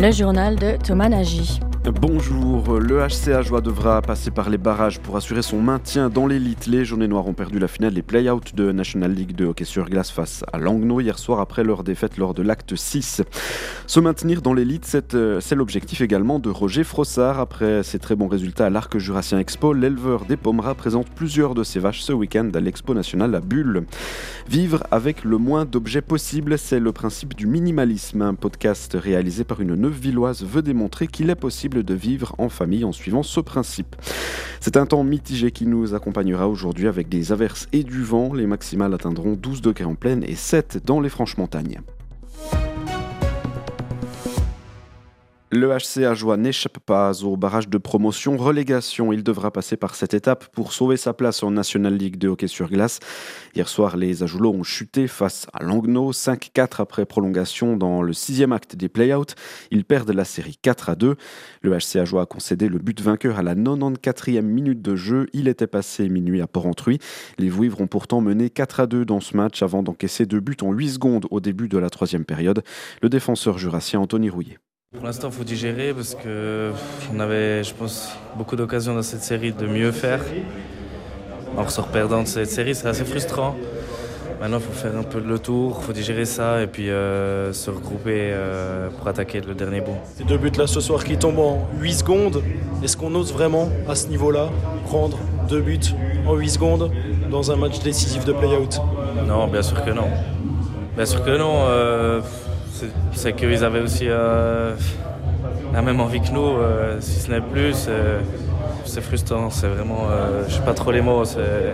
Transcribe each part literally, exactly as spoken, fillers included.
Le journal de Thomas Nagy. Bonjour, le H C Ajoie devra passer par les barrages pour assurer son maintien dans l'élite. Les Jaunes et Noirs ont perdu la finale des play-outs de National League de hockey sur glace face à Langnau hier soir après leur défaite lors de l'acte six. Se maintenir dans l'élite, c'est, euh, c'est l'objectif également de Roger Frossard. Après ses très bons résultats à l'Arc Jurassien Expo, l'éleveur des Pomeras présente plusieurs de ses vaches ce week-end à l'Expo nationale à Bulle. Vivre avec le moins d'objets possible, c'est le principe du minimalisme. Un podcast réalisé par une Neuvilloise veut démontrer qu'il est possible de vivre en famille en suivant ce principe. C'est un temps mitigé qui nous accompagnera aujourd'hui avec des averses et du vent. Les maximales atteindront douze degrés en plaine et sept dans les Franches-Montagnes. Le H C Ajoie n'échappe pas au barrage de promotion-relégation. Il devra passer par cette étape pour sauver sa place en National League de hockey sur glace. Hier soir, les Ajoulots ont chuté face à Langnau, cinq quatre après prolongation dans le sixième acte des play-outs. Ils perdent la série quatre à deux. Le H C Ajoie a concédé le but vainqueur à la quatre-vingt-quatrième minute de jeu. Il était passé minuit à Porrentruy. Les Vouivres ont pourtant mené quatre à deux dans ce match avant d'encaisser deux buts en huit secondes au début de la troisième période. Le défenseur jurassien Anthony Rouillet. Pour l'instant, il faut digérer parce qu'on avait, je pense, beaucoup d'occasions dans cette série de mieux faire. On ressort perdant de cette série, c'est assez frustrant. Maintenant, il faut faire un peu le tour, il faut digérer ça et puis euh, se regrouper euh, pour attaquer le dernier bout. Ces deux buts là ce soir qui tombent en huit secondes, est-ce qu'on ose vraiment à ce niveau-là prendre deux buts en huit secondes dans un match décisif de play-out ? Non, bien sûr que non. Bien sûr que non. Euh... C'est, c'est qu'ils avaient aussi euh, la même envie que nous, euh, si ce n'est plus. C'est, c'est frustrant, c'est vraiment, euh, je sais pas trop les mots. C'est,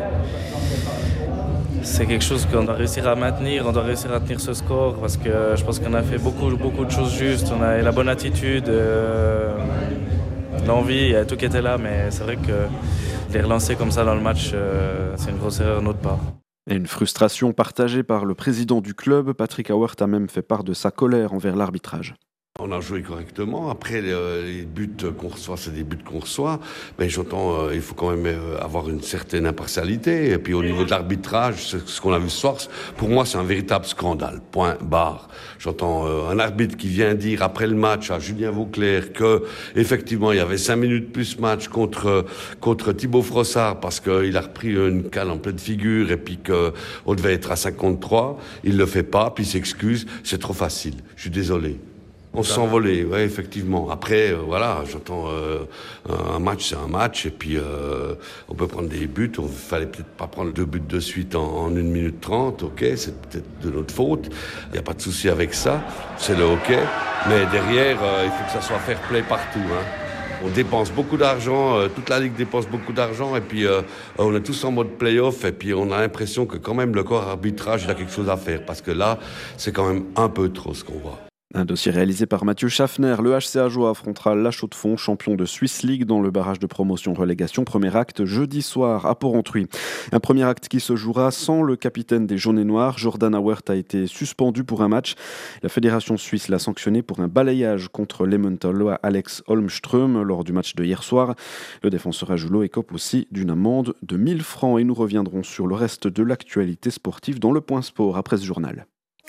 c'est quelque chose qu'on doit réussir à maintenir, on doit réussir à tenir ce score parce que je pense qu'on a fait beaucoup, beaucoup de choses justes. On a eu la bonne attitude, euh, l'envie, tout qui était là, mais c'est vrai que les relancer comme ça dans le match, euh, c'est une grosse erreur de notre part. Et une frustration partagée par le président du club, Patrick Hauert a même fait part de sa colère envers l'arbitrage. On a joué correctement. Après, les, les buts qu'on reçoit, c'est des buts qu'on reçoit. Mais j'entends, euh, il faut quand même euh, avoir une certaine impartialité. Et puis au niveau de l'arbitrage, c'est ce qu'on a vu ce soir, pour moi, c'est un véritable scandale. Point barre. J'entends euh, un arbitre qui vient dire après le match à Julien Vauclair que effectivement, il y avait cinq minutes plus match contre contre Thibaut Frossard parce qu'il a repris une cale en pleine figure et puis qu'on devait être à cinquante-trois. Il le fait pas, puis il s'excuse. C'est trop facile. Je suis désolé. On se sent voler, ouais, effectivement. Après, euh, voilà, j'entends euh, un match, c'est un match, et puis euh, on peut prendre des buts. On fallait peut-être pas prendre deux buts de suite en, en une minute trente, ok, c'est peut-être de notre faute. Il n'y a pas de souci avec ça, c'est le hockey. Mais derrière, euh, il faut que ça soit fair play partout, hein. On dépense beaucoup d'argent, euh, toute la ligue dépense beaucoup d'argent, et puis euh, on est tous en mode play-off, et puis on a l'impression que quand même le corps arbitrage, il a quelque chose à faire, parce que là, c'est quand même un peu trop ce qu'on voit. Un dossier réalisé par Mathieu Schaffner. Le H C Ajoie affrontera La Chaux-de-Fonds, champion de Swiss League, dans le barrage de promotion-relégation. Premier acte jeudi soir à Porrentruy. Un premier acte qui se jouera sans le capitaine des Jaunes et Noirs. Jordan Hauert a été suspendu pour un match. La fédération suisse l'a sanctionné pour un balayage contre l'Emmental Alex Holmström lors du match de hier soir. Le défenseur ajoulot écope aussi d'une amende de mille francs. Et nous reviendrons sur le reste de l'actualité sportive dans le Point Sport après ce journal.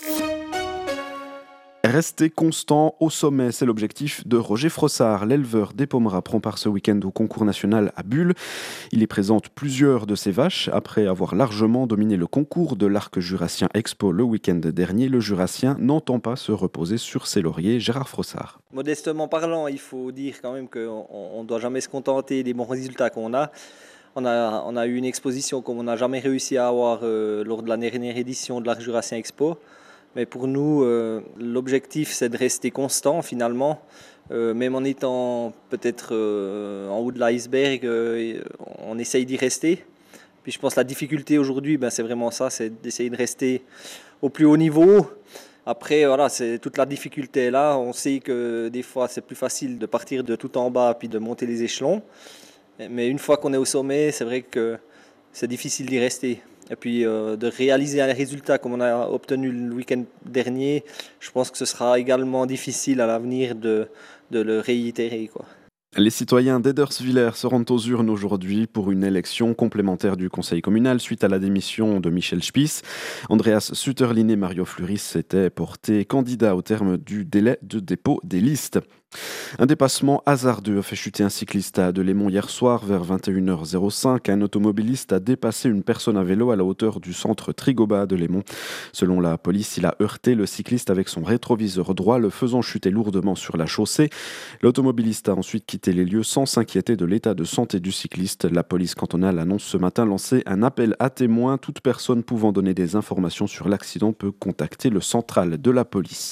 Rester constant au sommet, c'est l'objectif de Roger Frossard. L'éleveur des Pomeras prend part ce week-end au concours national à Bulle. Il y présente plusieurs de ses vaches. Après avoir largement dominé le concours de l'Arc Jurassien Expo le week-end dernier, le Jurassien n'entend pas se reposer sur ses lauriers. Gérard Frossard. Modestement parlant, il faut dire quand même qu'on ne doit jamais se contenter des bons résultats qu'on a. On a, on a eu une exposition comme on n'a jamais réussi à avoir euh, lors de la dernière édition de l'Arc Jurassien Expo. Mais pour nous, euh, l'objectif, c'est de rester constant finalement. Euh, même en étant peut-être euh, en haut de l'iceberg, euh, on essaye d'y rester. Puis je pense que la difficulté aujourd'hui, ben, c'est vraiment ça, c'est d'essayer de rester au plus haut niveau. Après, voilà, c'est toute la difficulté là. On sait que des fois, c'est plus facile de partir de tout en bas puis de monter les échelons. Mais une fois qu'on est au sommet, c'est vrai que c'est difficile d'y rester. Et puis euh, de réaliser un résultat comme on a obtenu le week-end dernier, je pense que ce sera également difficile à l'avenir de, de le réitérer, quoi. Les citoyens d'Ederswiller se rendent aux urnes aujourd'hui pour une élection complémentaire du conseil communal suite à la démission de Michel Spies. Andreas Sutterlin et Mario Fleuris s'étaient portés candidats au terme du délai de dépôt des listes. Un dépassement hasardeux a fait chuter un cycliste à Delémont hier soir vers vingt et une heures cinq. Un automobiliste a dépassé une personne à vélo à la hauteur du centre Trigoba à Delémont. Selon la police, il a heurté le cycliste avec son rétroviseur droit, le faisant chuter lourdement sur la chaussée. L'automobiliste a ensuite quitté les lieux sans s'inquiéter de l'état de santé du cycliste. La police cantonale annonce ce matin lancer un appel à témoins. Toute personne pouvant donner des informations sur l'accident peut contacter le central de la police.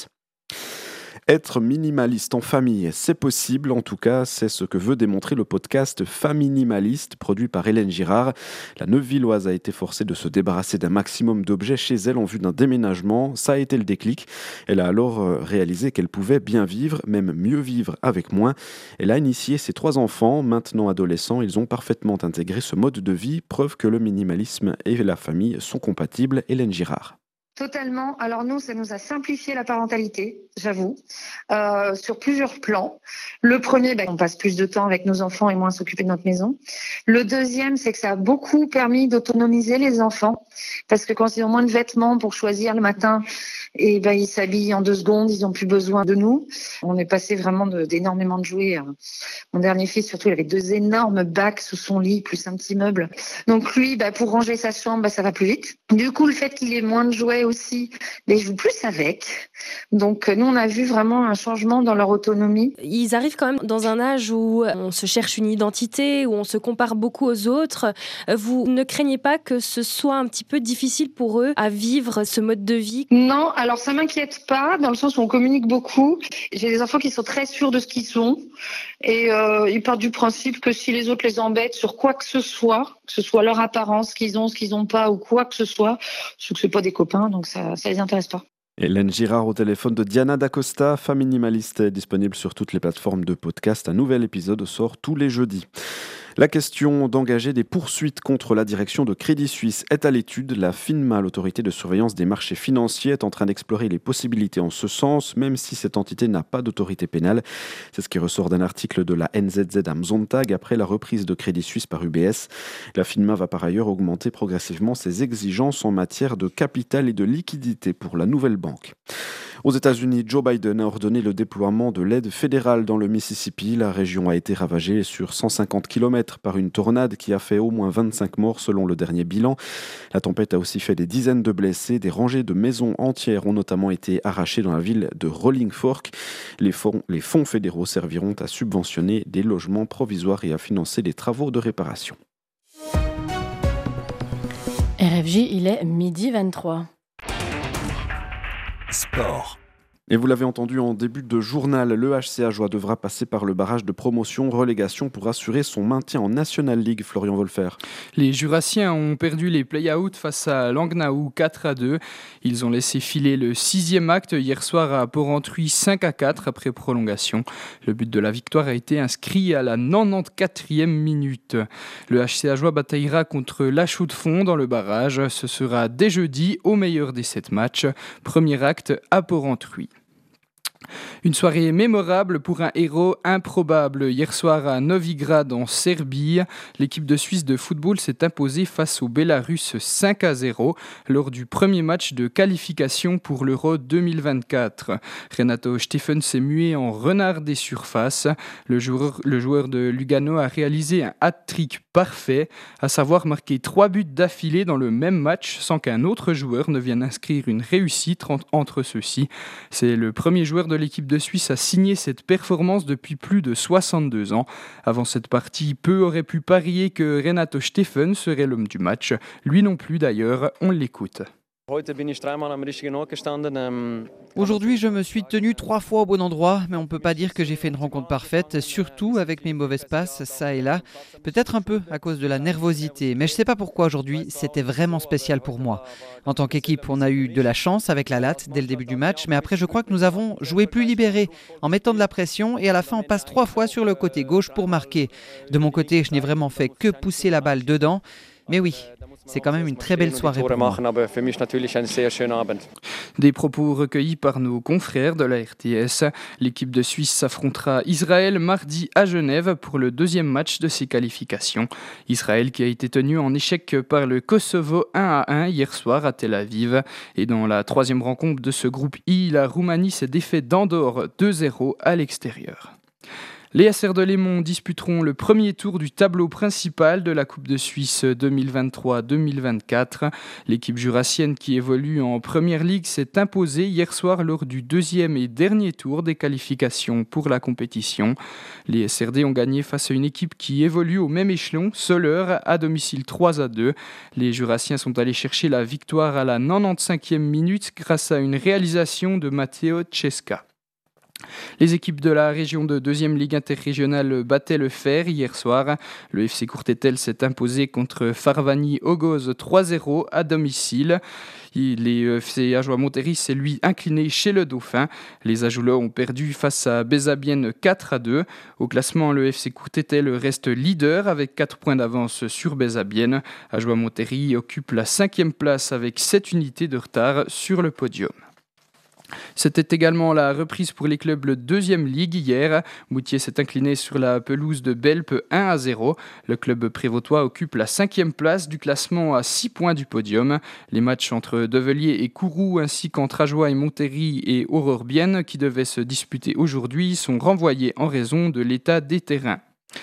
Être minimaliste en famille, c'est possible. En tout cas, c'est ce que veut démontrer le podcast Faminimaliste, produit par Hélène Girard. La Neuvilloise a été forcée de se débarrasser d'un maximum d'objets chez elle en vue d'un déménagement. Ça a été le déclic. Elle a alors réalisé qu'elle pouvait bien vivre, même mieux vivre avec moins. Elle a initié ses trois enfants, maintenant adolescents. Ils ont parfaitement intégré ce mode de vie, preuve que le minimalisme et la famille sont compatibles. Hélène Girard. Totalement. Alors nous, ça nous a simplifié la parentalité, j'avoue, euh, sur plusieurs plans. Le premier, ben, on passe plus de temps avec nos enfants et moins s'occuper de notre maison. Le deuxième, c'est que ça a beaucoup permis d'autonomiser les enfants, parce que quand ils ont moins de vêtements pour choisir le matin, et ben ils s'habillent en deux secondes, ils n'ont plus besoin de nous. On est passé vraiment de, d'énormément de jouets. Mon dernier fils, surtout, il avait deux énormes bacs sous son lit, plus un petit meuble. Donc lui, ben, pour ranger sa chambre, ben, ça va plus vite. Du coup, le fait qu'il ait moins de jouets aussi, mais je joue plus avec. Donc nous, on a vu vraiment un changement dans leur autonomie. Ils arrivent quand même dans un âge où on se cherche une identité, où on se compare beaucoup aux autres. Vous ne craignez pas que ce soit un petit peu difficile pour eux à vivre ce mode de vie? Non, alors ça m'inquiète pas, dans le sens où on communique beaucoup. J'ai des enfants qui sont très sûrs de ce qu'ils sont, et euh, ils partent du principe que si les autres les embêtent sur quoi que ce soit, que ce soit leur apparence, ce qu'ils ont, ce qu'ils n'ont pas, ou quoi que ce soit, c'est que c'est pas des copains, donc ça, ça les intéresse pas. Hélène Girard au téléphone de Diana Dacosta. Faminimaliste est disponible sur toutes les plateformes de podcast. Un nouvel épisode sort tous les jeudis. La question d'engager des poursuites contre la direction de Crédit Suisse est à l'étude. La FINMA, l'autorité de surveillance des marchés financiers, est en train d'explorer les possibilités en ce sens, même si cette entité n'a pas d'autorité pénale. C'est ce qui ressort d'un article de la N Z Z am Sonntag après la reprise de Crédit Suisse par U B S. La FINMA va par ailleurs augmenter progressivement ses exigences en matière de capital et de liquidité pour la nouvelle banque. Aux États-Unis, Joe Biden a ordonné le déploiement de l'aide fédérale dans le Mississippi. La région a été ravagée sur cent cinquante kilomètres par une tornade qui a fait au moins vingt-cinq morts selon le dernier bilan. La tempête a aussi fait des dizaines de blessés. Des rangées de maisons entières ont notamment été arrachées dans la ville de Rolling Fork. Les fonds, les fonds fédéraux serviront à subventionner des logements provisoires et à financer des travaux de réparation. R F J, il est midi vingt-trois. Sport. Et vous l'avez entendu en début de journal, le H C Ajoie devra passer par le barrage de promotion-relégation pour assurer son maintien en National League. Florian Wolfer. Les Jurassiens ont perdu les play-outs face à Langnau quatre à deux. Ils ont laissé filer le sixième acte hier soir à Porrentruy cinq à quatre après prolongation. Le but de la victoire a été inscrit à la quatre-vingt-quatrième minute. Le H C Ajoie bataillera contre Lachaux-de-Fonds dans le barrage. Ce sera dès jeudi au meilleur des sept matchs. Premier acte à Porrentruy. Une soirée mémorable pour un héros improbable. Hier soir à Novigrad en Serbie, l'équipe de Suisse de football s'est imposée face au Bélarus cinq à zéro lors du premier match de qualification pour l'Euro deux mille vingt-quatre. Renato Steffen s'est mué en renard des surfaces. Le joueur, le joueur de Lugano a réalisé un hat-trick parfait, à savoir marquer trois buts d'affilée dans le même match sans qu'un autre joueur ne vienne inscrire une réussite entre ceux-ci. C'est le premier joueur de l'équipe de Suisse a signé cette performance depuis plus de soixante-deux ans. Avant cette partie, peu auraient pu parier que Renato Steffen serait l'homme du match. Lui non plus d'ailleurs, on l'écoute. Aujourd'hui, je me suis tenu trois fois au bon endroit, mais on ne peut pas dire que j'ai fait une rencontre parfaite, surtout avec mes mauvaises passes, ça et là. Peut-être un peu à cause de la nervosité, mais je ne sais pas pourquoi aujourd'hui, c'était vraiment spécial pour moi. En tant qu'équipe, on a eu de la chance avec la latte dès le début du match, mais après, je crois que nous avons joué plus libérés, en mettant de la pression, et à la fin, on passe trois fois sur le côté gauche pour marquer. De mon côté, je n'ai vraiment fait que pousser la balle dedans. Mais oui, c'est quand même une très belle soirée pour moi. Des propos recueillis par nos confrères de la R T S. L'équipe de Suisse affrontera Israël mardi à Genève pour le deuxième match de ses qualifications. Israël qui a été tenu en échec par le Kosovo un à un hier soir à Tel Aviv. Et dans la troisième rencontre de ce groupe I, la Roumanie s'est défaite d'Andorre deux zéro à l'extérieur. Les S R de Lémont disputeront le premier tour du tableau principal de la Coupe de Suisse deux mille vingt-trois deux mille vingt-quatre. L'équipe jurassienne qui évolue en Première Ligue s'est imposée hier soir lors du deuxième et dernier tour des qualifications pour la compétition. Les S R D ont gagné face à une équipe qui évolue au même échelon, Soleure, à domicile trois à deux. Les jurassiens sont allés chercher la victoire à la quatre-vingt-quinzième minute grâce à une réalisation de Matteo Cesca. Les équipes de la région de deuxième Ligue interrégionale battaient le fer hier soir. Le F C Courtétel s'est imposé contre Farvani Ogoz trois zéro à domicile. Les F C Ajoie Montéry s'est lui incliné chez le Dauphin. Les Ajoulois ont perdu face à Bézabienne quatre à deux. Au classement, le F C Courtétel reste leader avec quatre points d'avance sur Bézabienne. Ajoie Montéry occupe la cinquième place avec sept unités de retard sur le podium. C'était également la reprise pour les clubs de deuxième Ligue hier. Moutier s'est incliné sur la pelouse de Belpe un à zéro. Le club prévôtois occupe la cinquième place du classement à six points du podium. Les matchs entre Develier et Kourou ainsi qu'entre Ajoie et Montéry et Aurore-Bienne qui devaient se disputer aujourd'hui sont renvoyés en raison de l'état des terrains.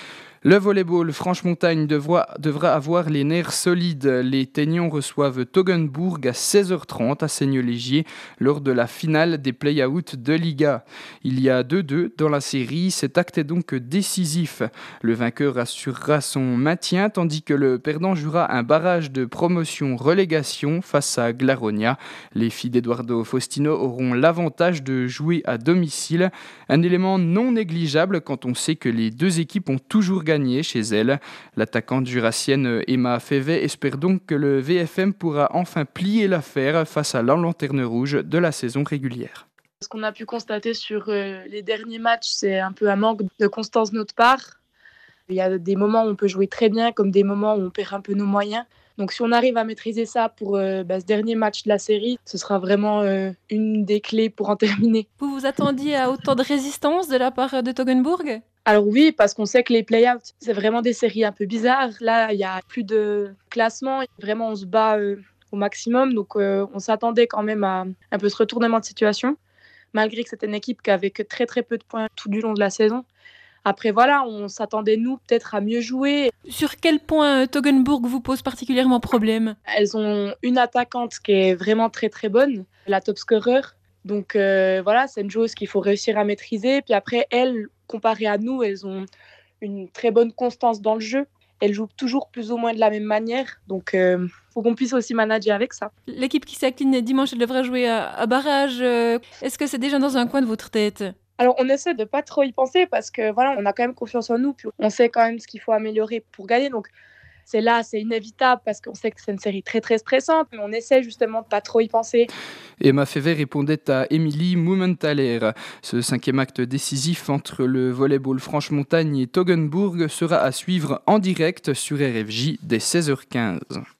Le volleyball Franche-Montagne devra, devra avoir les nerfs solides. Les Teignons reçoivent Toggenbourg à seize heures trente à Seigneux-Légier lors de la finale des play-out de Liga. Il y a deux deux dans la série, cet acte est donc décisif. Le vainqueur assurera son maintien tandis que le perdant jouera un barrage de promotion-relégation face à Glaronia. Les filles d'Eduardo Faustino auront l'avantage de jouer à domicile, un élément non négligeable quand on sait que les deux équipes ont toujours gagné chez elle. L'attaquante jurassienne Emma Févet espère donc que le V F M pourra enfin plier l'affaire face à la lanterne rouge de la saison régulière. Ce qu'on a pu constater sur les derniers matchs, c'est un peu un manque de constance de notre part. Il y a des moments où on peut jouer très bien, comme des moments où on perd un peu nos moyens. Donc si on arrive à maîtriser ça pour euh, bah, ce dernier match de la série, ce sera vraiment euh, une des clés pour en terminer. Vous vous attendiez à autant de résistance de la part de Toggenbourg ? Alors oui, parce qu'on sait que les play-outs, c'est vraiment des séries un peu bizarres. Là, il n'y a plus de classement. Vraiment, on se bat euh, au maximum. Donc euh, on s'attendait quand même à un peu ce retournement de situation, malgré que c'était une équipe qui avait que très très peu de points tout du long de la saison. Après, voilà, on s'attendait, nous, peut-être à mieux jouer. Sur quel point Toggenbourg vous pose particulièrement problème ? Elles ont une attaquante qui est vraiment très, très bonne, la top scorer. Donc, euh, voilà, c'est une joueuse qu'il faut réussir à maîtriser. Puis après, elles, comparées à nous, elles ont une très bonne constance dans le jeu. Elles jouent toujours plus ou moins de la même manière. Donc, il euh, faut qu'on puisse aussi manager avec ça. L'équipe qui s'incline dimanche, elle devrait jouer à, à barrage. Est-ce que c'est déjà dans un coin de votre tête ? Alors, on essaie de pas trop y penser parce que voilà, on a quand même confiance en nous. Puis on sait quand même ce qu'il faut améliorer pour gagner. Donc, c'est là, c'est inévitable parce qu'on sait que c'est une série très, très stressante. Mais on essaie justement de pas trop y penser. Emma Févet répondait à Émilie Mumenthaler. Ce cinquième acte décisif entre le volleyball Franche-Montagne et Toggenbourg sera à suivre en direct sur R F J dès seize heures quinze.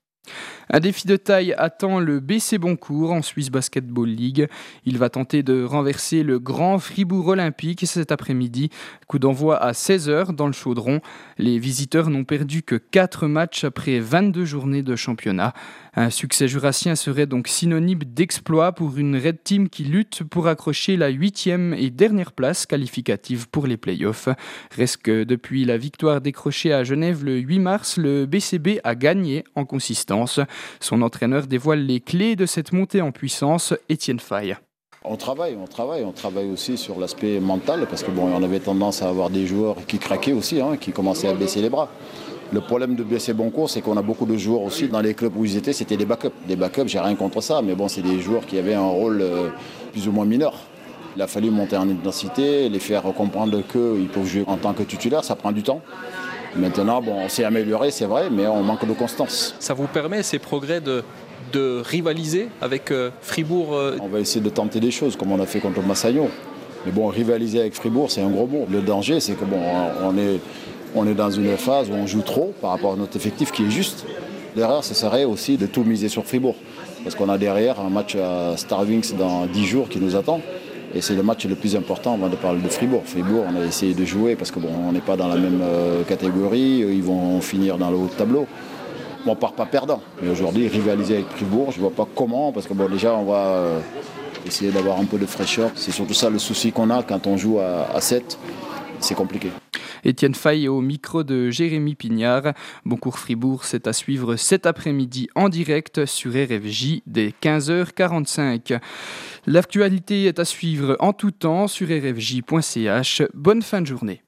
Un défi de taille attend le B C Boncourt en Swiss Basketball League. Il va tenter de renverser le grand Fribourg Olympique cet après-midi. Coup d'envoi à seize heures dans le Chaudron. Les visiteurs n'ont perdu que quatre matchs après vingt-deux journées de championnat. Un succès jurassien serait donc synonyme d'exploit pour une Red Team qui lutte pour accrocher la huitième et dernière place qualificative pour les playoffs. Reste que depuis la victoire décrochée à Genève le huit mars, le B C B a gagné en consistance. Son entraîneur dévoile les clés de cette montée en puissance, Étienne Faye. On travaille, on travaille, on travaille aussi sur l'aspect mental parce que bon, on avait tendance à avoir des joueurs qui craquaient aussi, hein, qui commençaient à baisser les bras. Le problème de B C Boncourt, c'est qu'on a beaucoup de joueurs aussi dans les clubs où ils étaient, c'était des backups. Des backups, j'ai rien contre ça, mais bon, c'est des joueurs qui avaient un rôle euh, plus ou moins mineur. Il a fallu monter en intensité, les faire comprendre qu'ils peuvent jouer en tant que titulaire, ça prend du temps. Maintenant, bon, on s'est amélioré, c'est vrai, mais on manque de constance. Ça vous permet, ces progrès, de, de rivaliser avec euh, Fribourg euh... On va essayer de tenter des choses, comme on a fait contre Massagno. Mais bon, rivaliser avec Fribourg, c'est un gros mot. Le danger, c'est que bon, on est, on est dans une phase où on joue trop par rapport à notre effectif qui est juste. L'erreur, ce serait aussi de tout miser sur Fribourg. Parce qu'on a derrière un match à Starwings dans dix jours qui nous attend. Et c'est le match le plus important avant de parler de Fribourg. Fribourg, on a essayé de jouer parce qu'on bon, n'est pas dans la même euh, catégorie. Ils vont finir dans le haut de tableau. On ne part pas perdant. Mais aujourd'hui, rivaliser avec Fribourg, je ne vois pas comment. Parce que bon, déjà, on va euh, essayer d'avoir un peu de fraîcheur. C'est surtout ça le souci qu'on a quand on joue à, à sept. C'est compliqué. Étienne Fay au micro de Jérémy Pignard. Boncourt Fribourg, c'est à suivre cet après-midi en direct sur R F J dès quinze heures quarante-cinq. L'actualité est à suivre en tout temps sur r f j point c h. Bonne fin de journée.